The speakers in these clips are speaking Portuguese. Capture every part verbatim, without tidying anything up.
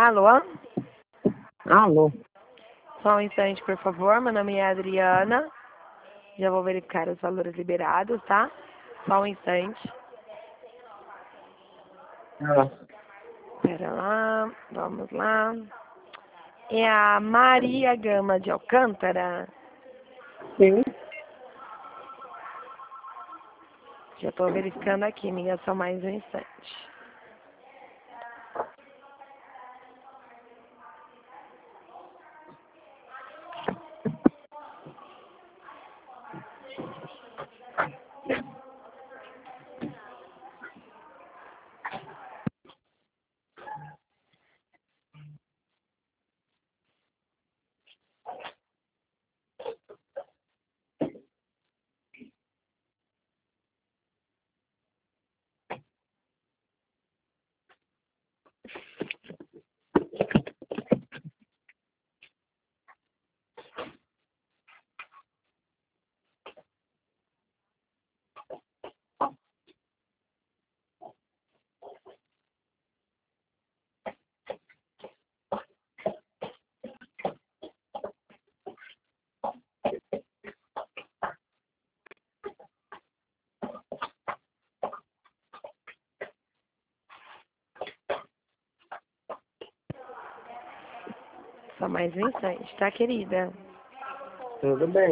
Alô? Alô? Só um instante, por favor. Meu nome é Adriana. Já vou verificar os valores liberados, tá? Só um instante. Ah, Pera lá, vamos lá. É a Maria Gama de Alcântara. sim. Já estou verificando aqui, amiga, só mais um instante. Só mais um instante, tá, querida? Tudo bem.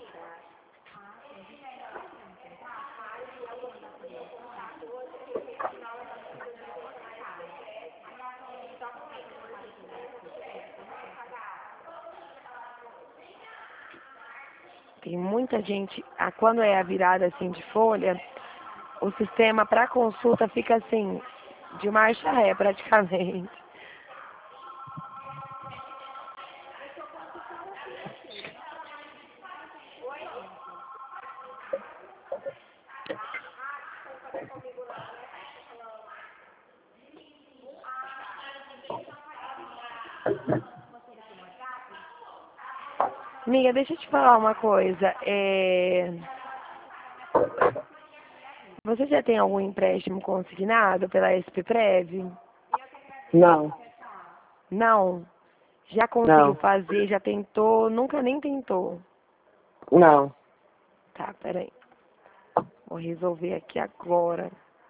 Tem muita gente, ah, quando é a virada assim de folha, o sistema para consulta fica assim, de marcha ré praticamente. Amiga, deixa eu te falar uma coisa. É... Você já tem algum empréstimo consignado pela S P Prev? Não, Não? Já conseguiu não, fazer? Já tentou? Nunca nem tentou? não. Tá, peraí. Vou resolver aqui agora.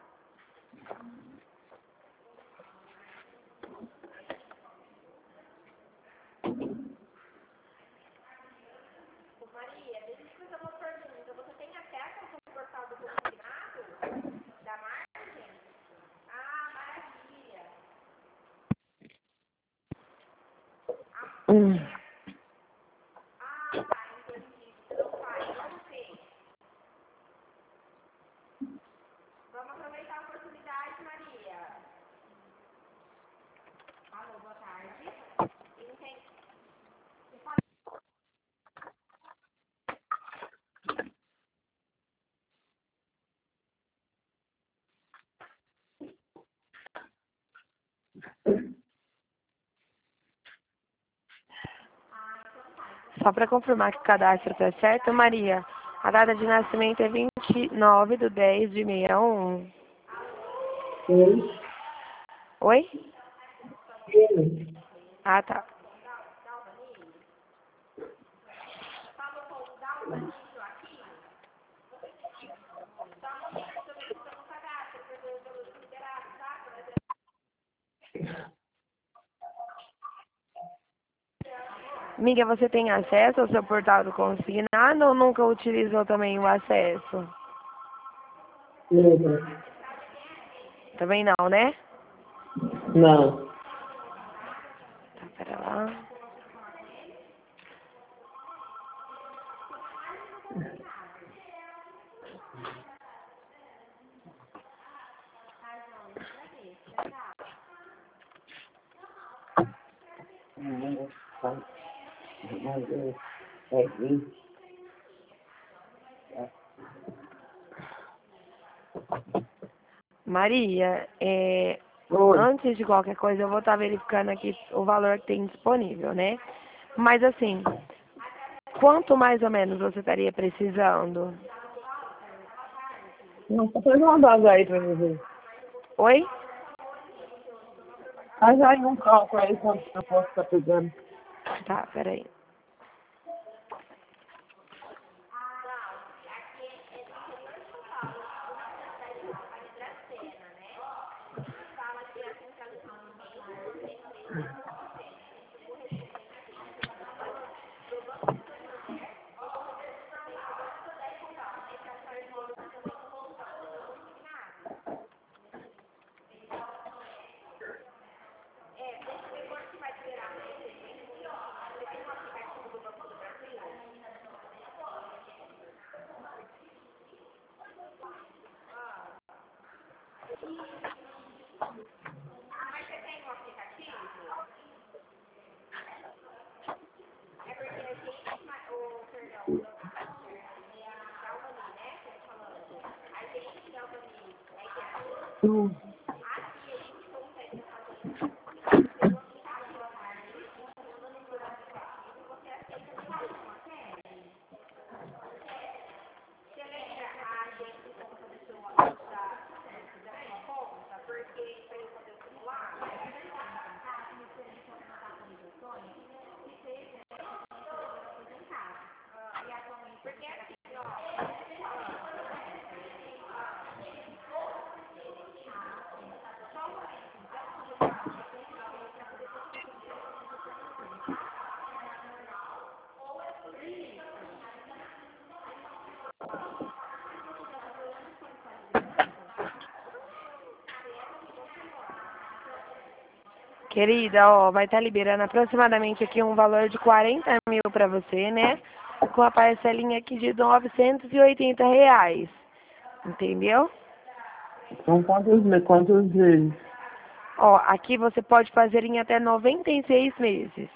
Hum. Só para confirmar que o cadastro está certo, Maria, a data de nascimento é vinte e nove de dez de sessenta e um. Sim. Oi? Sim. Ah, tá. Amiga, você tem acesso ao seu portal do consignado ou nunca utilizou também o acesso? Uhum. Também não, né? Não. Tá, pera lá. É vinte. Maria, é, Oi. antes de qualquer coisa, eu vou estar verificando aqui o valor que tem disponível, né? Mas assim, quanto mais ou menos você estaria precisando? Não, só faz uma base aí pra mim ver. Oi? Faz aí um cálculo aí quanto eu posso estar pegando. Tá, peraí. Hum. Querida, ó, vai estar liberando aproximadamente aqui um valor de quarenta mil para você, né? Com a parcelinha aqui de novecentos e oitenta reais. Entendeu? Então quantos, me- quantos vezes? Ó, aqui você pode fazer em até noventa e seis meses.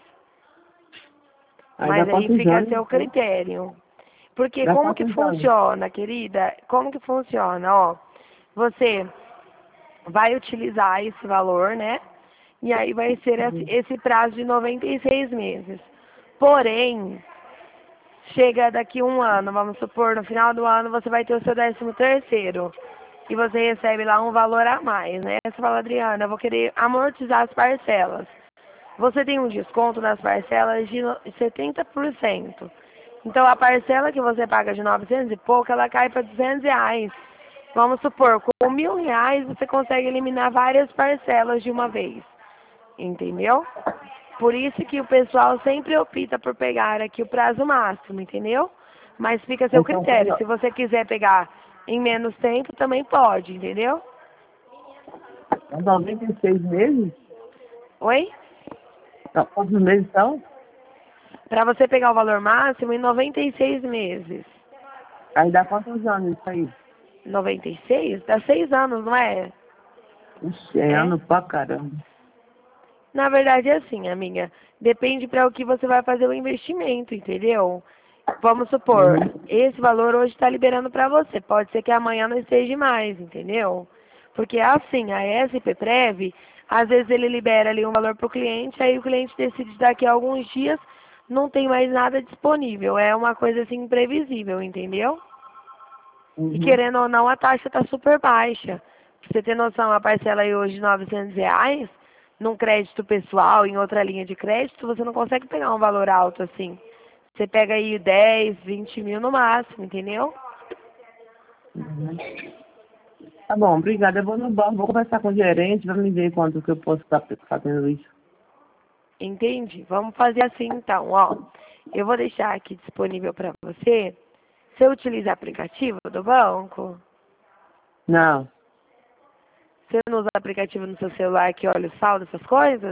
Aí dá Mas aí quantos fica a anos? seu critério. Porque Dá como que quantos anos? funciona, querida? Como que funciona, ó? Você vai utilizar esse valor, né? E aí vai ser esse Uhum. esse prazo de noventa e seis meses. Porém, chega daqui um ano, vamos supor, no final do ano você vai ter o seu décimo terceiro. E você recebe lá um valor a mais, né? Você fala, Adriana, eu vou querer amortizar as parcelas. Você tem um desconto nas parcelas de no- setenta por cento. Então a parcela que você paga de novecentos e pouco, ela cai para duzentos reais. Vamos supor, com mil reais você consegue eliminar várias parcelas de uma vez. Entendeu? Por isso que o pessoal sempre opta por pegar aqui o prazo máximo, entendeu? Mas fica a seu Então critério. quando... Se você quiser pegar em menos tempo, também pode, entendeu? É noventa e seis meses? Oi? Então, quantos meses são? Para você pegar o valor máximo em noventa e seis meses. Aí dá quantos anos isso aí? noventa e seis? Dá seis anos, não é? Ixi, é É? ano pra caramba. Na verdade é assim, amiga. Depende para o que você vai fazer o investimento, entendeu? Vamos supor, Uhum. esse valor hoje está liberando para você. Pode ser que amanhã não esteja mais, entendeu? Porque assim, a S P Prev, às vezes ele libera ali um valor para o cliente, aí o cliente decide daqui a alguns dias não tem mais nada disponível. É uma coisa assim imprevisível, entendeu? E Uhum. querendo ou não, a taxa está super baixa. Pra você ter noção, a parcela aí hoje de novecentos reais, num crédito pessoal, em outra linha de crédito, você não consegue pegar um valor alto assim. Você pega aí dez, vinte mil no máximo, entendeu? Uhum. Tá bom, obrigada. Eu vou no banco, vou conversar com o gerente, vai me ver quanto que eu posso estar fazendo isso. Entende? Vamos fazer assim então, ó. Eu vou deixar aqui disponível para você. Você utiliza aplicativo do banco? Não, Você não usa aplicativo no seu celular que olha o saldo, essas coisas?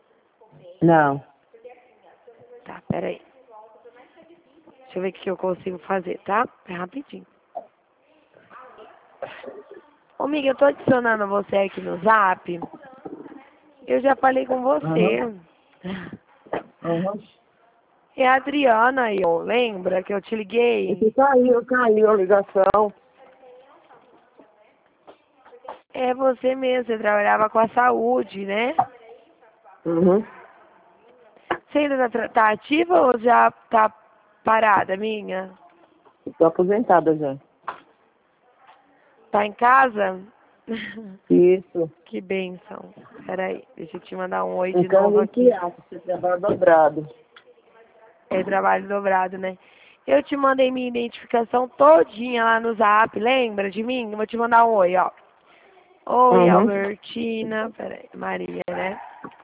não. Tá, peraí. Deixa eu ver o que eu consigo fazer, tá? É rapidinho. Ô, amiga, eu tô adicionando você aqui no Zap. Eu já falei com Uhum. você. Uhum. É a Adriana, eu lembra que eu te liguei? Esse caiu, caiu a ligação. É você mesmo, você trabalhava com a saúde, né? Uhum. Você ainda tá, tá ativa ou já tá parada, minha? Estou aposentada já. Tá em casa? Isso. Que bênção. Peraí, deixa eu te mandar um oi de Então, novo vem aqui. que acha, você trabalha dobrado. É trabalho dobrado, né? Eu te mandei minha identificação todinha lá no Zap, lembra de mim? Eu vou te mandar um oi, ó. Oi, Uhum. Albertina. Peraí, Maria, né?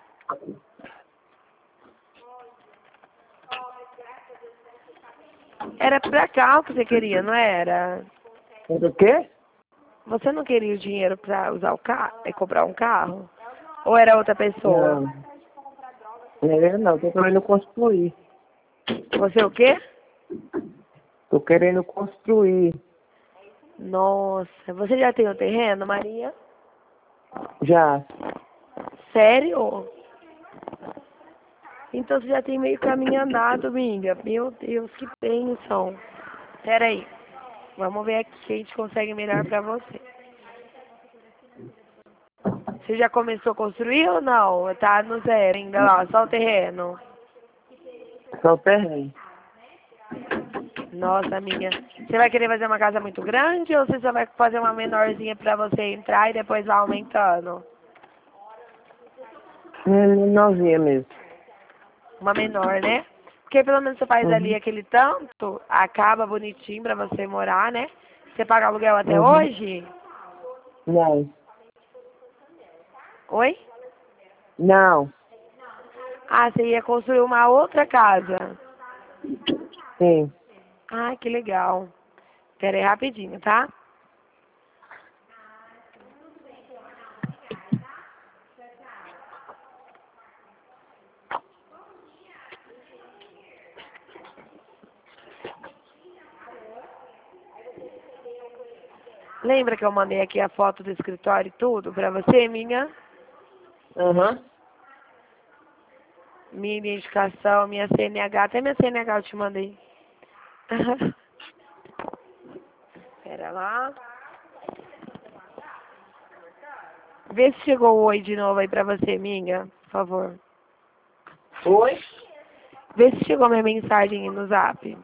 Era pra cá o que você queria, não era? O quê? Você não queria o dinheiro pra usar o carro? É comprar um carro? Ou era outra pessoa? Não. Não é não, tô querendo construir. Você o quê? Tô querendo construir. Nossa, você já tem o terreno, Maria? Já. Sério? Então você já tem meio caminho andado, amiga. Meu Deus, que bênção. Pera aí. Vamos ver aqui que a gente consegue melhor pra você. Você já começou a construir ou não? Tá no zero ainda lá, só o terreno. Só o terreno. Nossa, amiga. Você vai querer fazer uma casa muito grande ou você só vai fazer uma menorzinha pra você entrar e depois vai aumentando? É menorzinha mesmo. Uma menor, né? Porque pelo menos você faz ali Uhum. aquele tanto, acaba bonitinho pra você morar, né? Você paga aluguel até Uhum. hoje? Não. Oi? Não. Ah, você ia construir uma outra casa. Sim. Ah, que legal. Pera aí rapidinho, tá? Lembra que eu mandei aqui a foto do escritório e tudo pra você, minha? Uhum. Minha identificação, minha C N H, até minha C N H eu te mandei. Pera lá. Vê se chegou o oi de novo aí pra você, minha, por favor. Oi? Vê se chegou minha mensagem aí no Zap.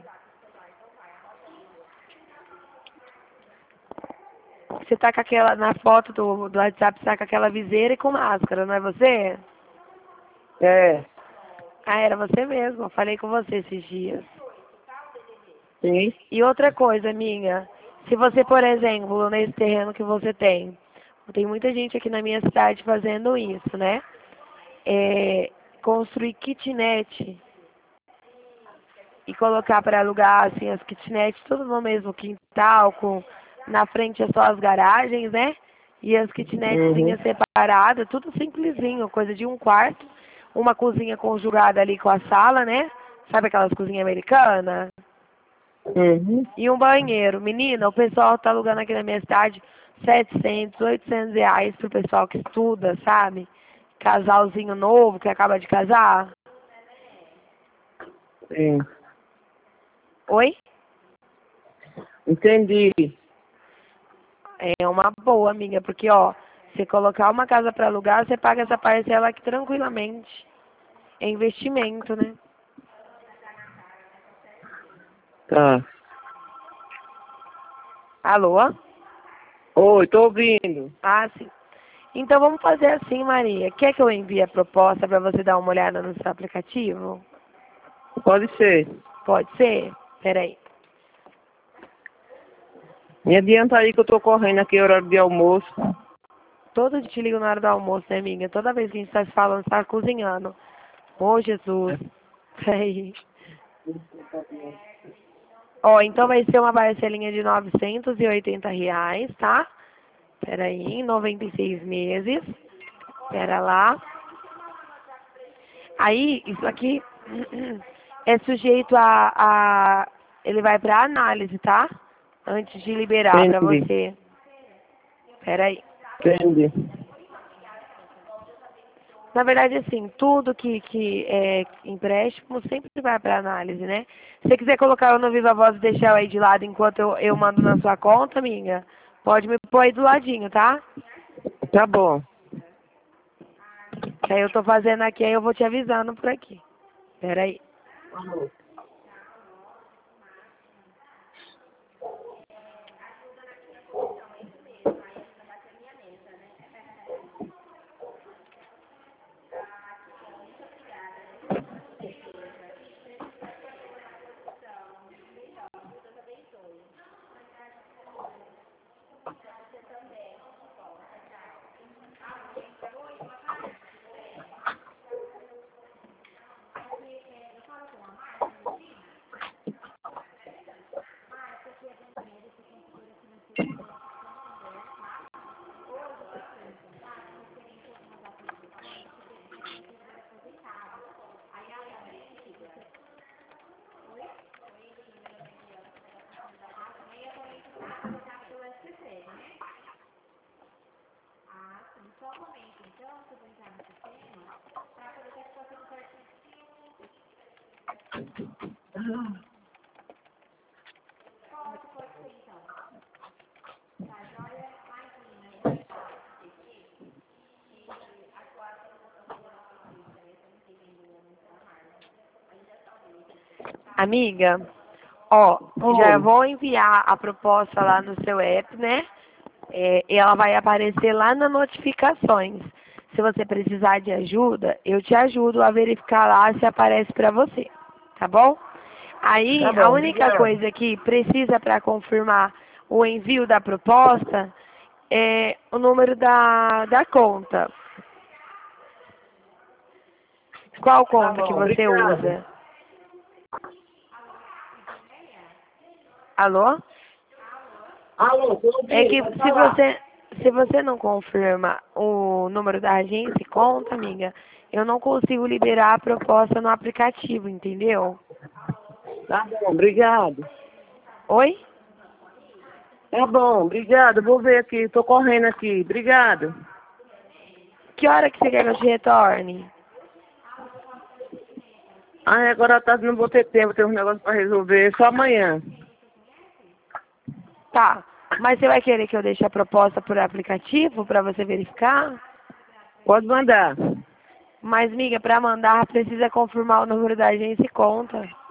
Você tá com aquela, na foto do, do WhatsApp, você tá com aquela viseira e com máscara, não é você? É. Ah, era você mesmo, eu falei com você esses dias. Sim. E outra coisa, minha, se você, por exemplo, nesse terreno que você tem, tem muita gente aqui na minha cidade fazendo isso, né? É, construir kitnet e colocar para alugar, assim, as kitnets tudo no mesmo quintal, com na frente é só as garagens, né? E as Uhum. kitnetzinhas separadas, tudo simplesinho, coisa de um quarto, uma cozinha conjugada ali com a sala, né? Sabe aquelas cozinhas americanas? Uhum. E um banheiro. Menina, o pessoal tá alugando aqui na minha cidade setecentos, oitocentos reais pro pessoal que estuda, sabe? Casalzinho novo que acaba de casar. Sim. Oi? Entendi. É uma boa, amiga, porque, ó, você colocar uma casa pra alugar, você paga essa parcela aqui tranquilamente. É investimento, né? Tá. Alô? Oi, tô ouvindo. Ah, sim. Então vamos fazer assim, Maria. Quer que eu envie a proposta pra você dar uma olhada no seu aplicativo? Pode ser. Pode ser? Peraí. Me adianta aí que eu tô correndo aqui, horário de almoço. Todo dia te ligo na hora do almoço, né, amiga? Toda vez que a gente tá se falando, você tá cozinhando. Ô, Jesus. Peraí. Ó, então vai ser uma parcelinha de novecentos e oitenta reais, tá? Peraí, em noventa e seis meses. Pera lá. Aí, isso aqui é sujeito a... a ele vai pra análise, tá? Antes de liberar pra Entendi. você. Peraí. Entendi. Na verdade, assim, tudo que, que é empréstimo sempre vai para análise, né? Se você quiser colocar eu no Viva Voz e deixar eu aí de lado enquanto eu, eu mando na sua conta, minha, pode me pôr aí do ladinho, tá? Tá bom. Que aí eu tô fazendo aqui, aí eu vou te avisando por aqui. Pera aí. Amiga, ó, já Oi. vou enviar a proposta lá no seu app, né? É, e ela vai aparecer lá nas notificações. Se você precisar de ajuda, eu te ajudo a verificar lá se aparece para você, tá bom? Aí, Tá a bom, única obrigado. coisa que precisa para confirmar o envio da proposta é o número da, da conta. Qual Tá conta que bom, você obrigado. usa? Alô? Alô, tô É ouvindo, que pode se falar. você, se você não confirma o número da agência e conta, amiga, eu não consigo liberar a proposta no aplicativo, entendeu? Tá bom, obrigado. Oi? Tá bom, obrigado. Vou ver aqui, tô correndo aqui. Obrigado. Que hora que você quer que eu te retorne? Ah, agora tá, não vou ter tempo, tem um negócio pra resolver. Só amanhã. Tá. Mas você vai querer que eu deixe a proposta por aplicativo para você verificar? Pode mandar. Mas, amiga, para mandar precisa confirmar o número da agência e conta.